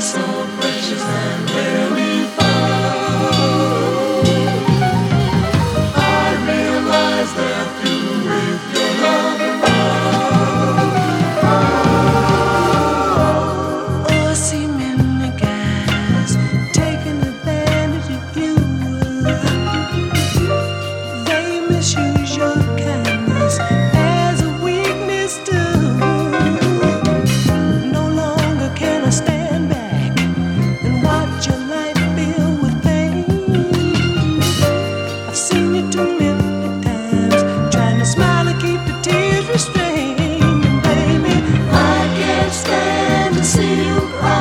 so precious and rarely found. I realize that through with your love around. Oh, I see many guys taking advantage of you. They misuse your kindness as a weakness too. No longer can I stand back and watch your life filled with pain. I've seen you too many times trying to smile and keep the tears restrained. And baby, I can't stand to see you cry.